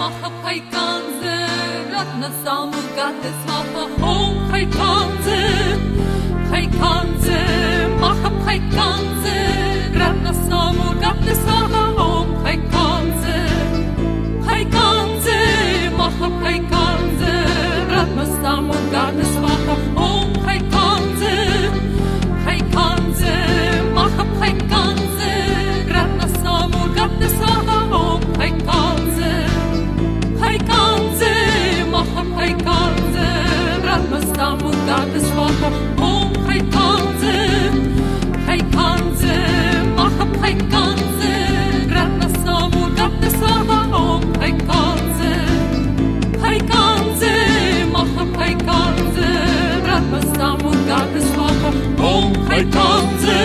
maha paikanze, ratna samu gate swaha om paikanze, paikanze, maha paikanze, ratna samu gate swaha om paikanze, paikanze, maha paikanze, ratna samu gate swaha om paikanze, paikanze, maha paikanze, ratna samu gate swaha om paikanze, paikanze, maha paikanze, ratna samu gate swaha om paikanze, paikanze, maha paikanze, ratna samu gate swaha om paikanze, paikanze, maha paikanze, ratna samu gate swaha om paikanze,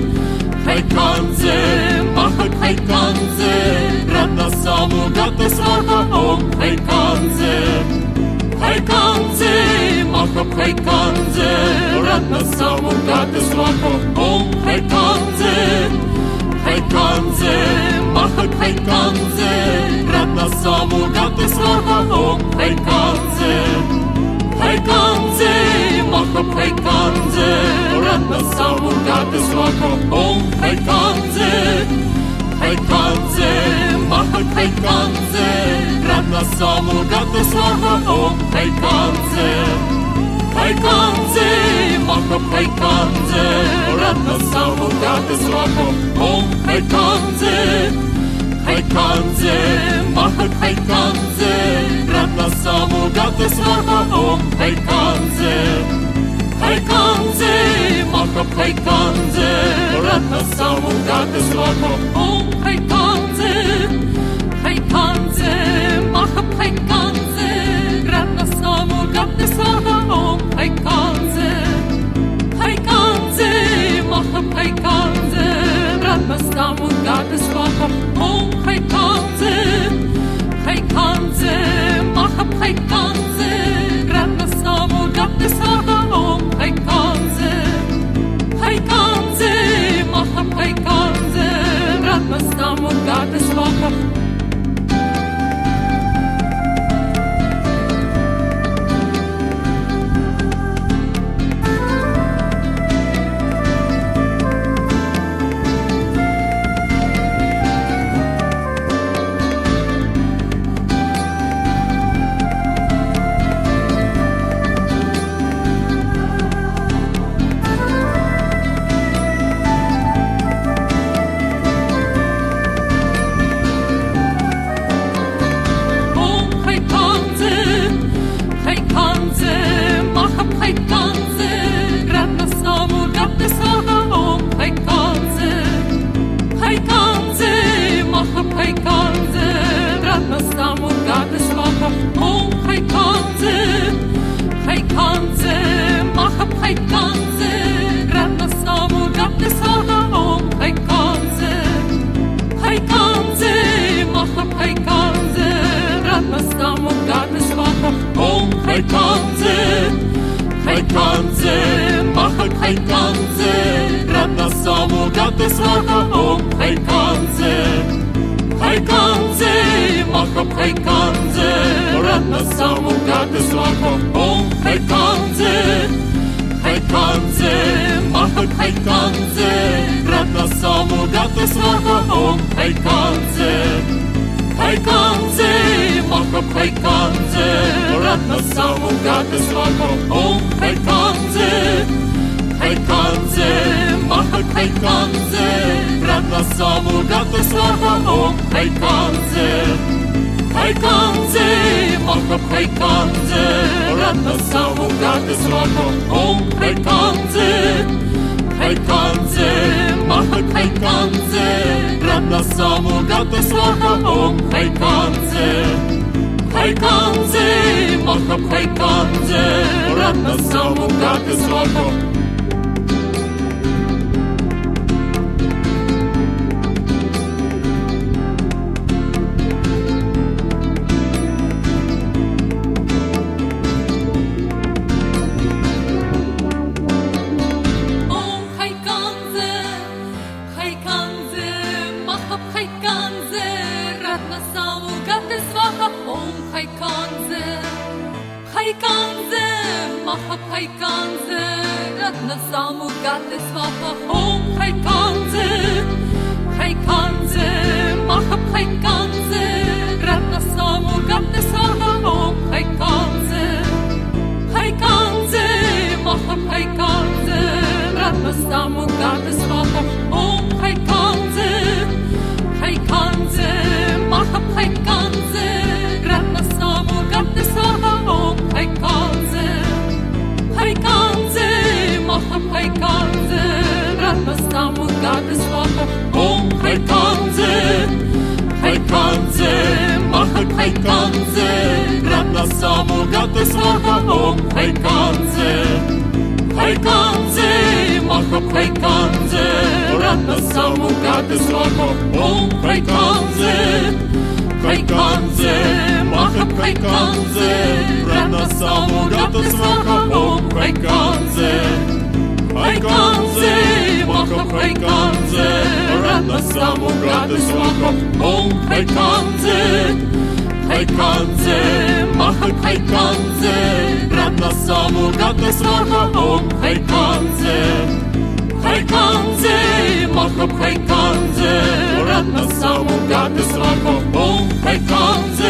paikanze, maha paikanze, ratna samu gate swaha om paikanze, paikanze, maha paikanze, ratna samu gate swaha om paikanze, paikanze, maha paikanze, ratna samu gate swaha om paikanze, paikanze, maha paikanze, ratna samu gate swaha om paikanze, paikanze, maha paikanze, ratna samu gate swaha om paikanze, paikanze, maha paikanze, ratna samu gate swaha om paikanze, paikanze, maha paikanze, ratna samu gate swaha om paikanze, paikanze, maha paikanze, ratna samu gate swaha om paikanze, paikanze, maha paikanze, ratna samu gate swaha om paikanze, paikanze, maha paikanze, ratna samu gate swaha om paikanze, paikanze, maha paikanze, ratna samu gate swaha om paikanze, paikanze, maha paikanze, ratna samu gate swaha. Paikanze, paikanze, maha paikanze, ratna samu gate swaha om paikanze, paikanze, maha paikanze, ratna samu gate swaha om paikanze, paikanze, maha paikanze, ratna samu gate swaha om paikanze, paikanze, maha paikanze, ratna samu gate swaha om paikanze, paikanze, maha paikanze, ratna samu gate swaha om paikanze, paikanze, maha paikanze, ratna samu gate swaha om paikanze, paikanze, maha paikanze, ratna samu gate swaha om paikanze, paikanze, maha paikanze, ratna samu gate swaha. Paikanze, maha paikanze, ratna samu gate swaha om хайканзе, маха хайканзе, радна саму гате сваха ом хайканзе, хайканзе, маха хайканзе, радна саму гате сваха ом хайканзе, хайканзе, маха хайканзе, радна саму гате сваха ом хайканze, хайканze, маха хайканze, радна саму гате сваха ом хайканze, хайканze, маха хайканze, радна саму гате сваха ом хайканze, хайканze, маха хайканze, радна саму гате сваха ом хайканze, хайканze, маха хайканze, радна саму гате сваха ом хайканze, хайканze, маха хайканze, радна саму гате сваха ом хайканze, хайканze, маха хайканze, радна саму гате сваха ом хайканze, хайканze, маха хайканze, радна саму гате сваха ом хайканze, хайканze, маха хайканze, радна саму гате сваха ом хайканze,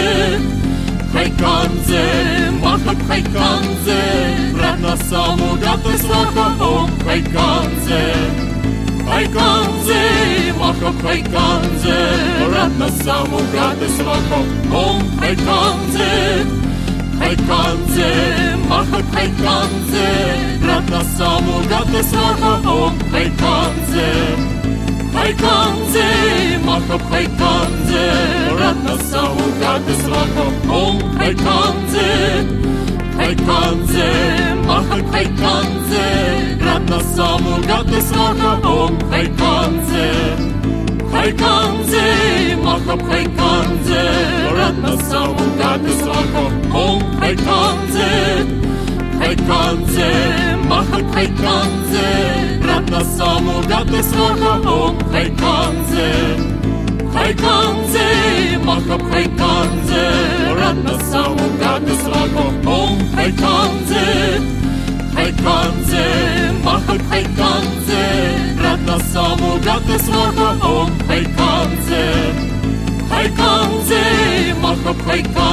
хайканze, маха хайканze, радна саму гате сваха ом хайканze, хайканze, маха хайканze, радна саму гате сваха ом хайканze, хайканze, маха хайканze, радна саму гате сваха ом хайканze, хайканze, маха хайканze, радна саму гате сваха ом хайканze, хайканze, маха хайканze, радна саму гате сваха ом хайканze, хайканze, маха хайканze, радна саму гате сваха ом хайканze, хайканze, маха хайканze, радна саму гате сваха ом хайканze, хайканze, маха хайканze, радна саму гате сваха ом хайканze, хайканze, маха хайканze, радна саму гате сваха ом хайканze, хайканze, маха хайканze,